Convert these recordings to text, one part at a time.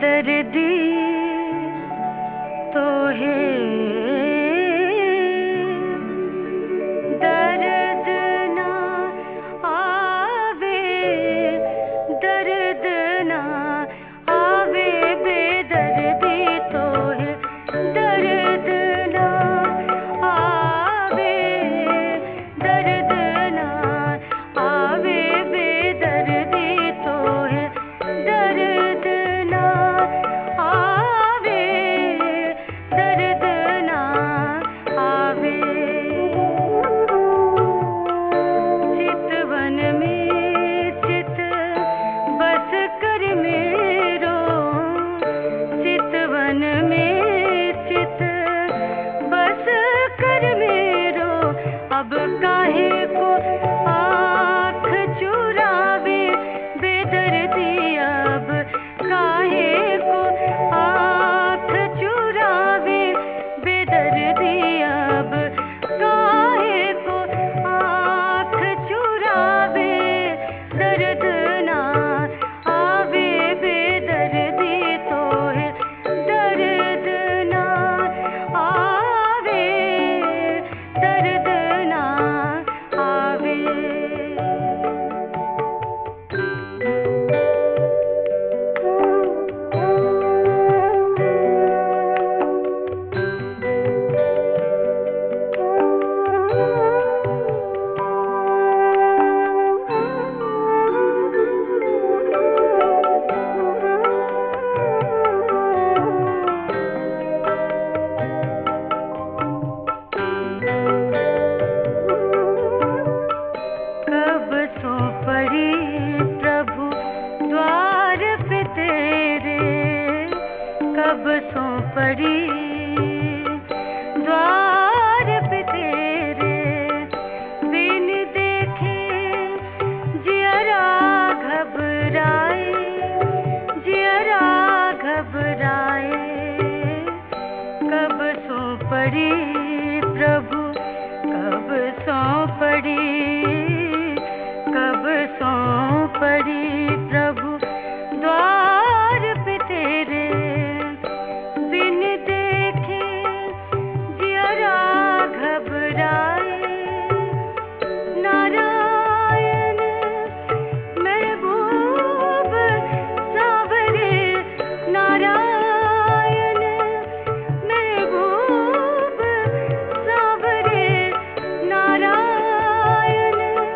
बेदर्दी तो है दर्द ना आवे, दर्द ना आवे, बेदर्दी तो है दर्द ना आवे, दर्द ना आवे, बेदर्दी तो है दर्द ना आवे, दर्द ना आवे। चितवन में चित बस कर मेरो, चितवन में चित बस कर मेरो, अब काहे को आँख चुरावे, बेदर्दी अब काहे को आँख चुरावे, बेदर्दी अब काहे को आँख चुरावे, दर्द ना आवे, बेदर्दी तो है दर्द ना आवे, दर्द ना आवे। कब सो पड़ी प्रभु द्वार पे तेरे, कब सो पड़ी द्वार पे तेरे, बिन देखे जियरा घबराए, जियरा घबराए, कब सो पड़ी प्रभु, कब सो पड़ी, कब सो पड़ी प्रभु द्वार पे तेरे, बिन देखे जियरा घबराए, नारायण महबूब सावरे, नारायण महबूब सावरे, नारायण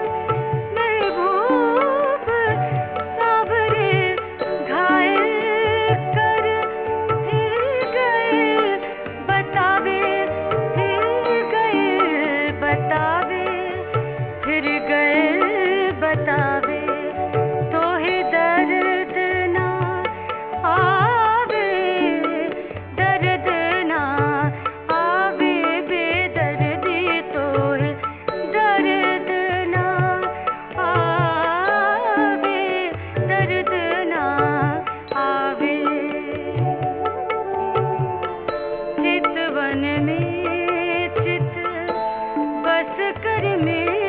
महबूब सावरे, घायल कर फिर गए बतावे, फिर गए बतावे, फिर गए बतावे, तो ही दर्द ना आवे, दर्द ना आवे, बेदर्दी तो है दर्द ना आवे, दर्द ना आवे। चितवन में चित बस कर मेरो,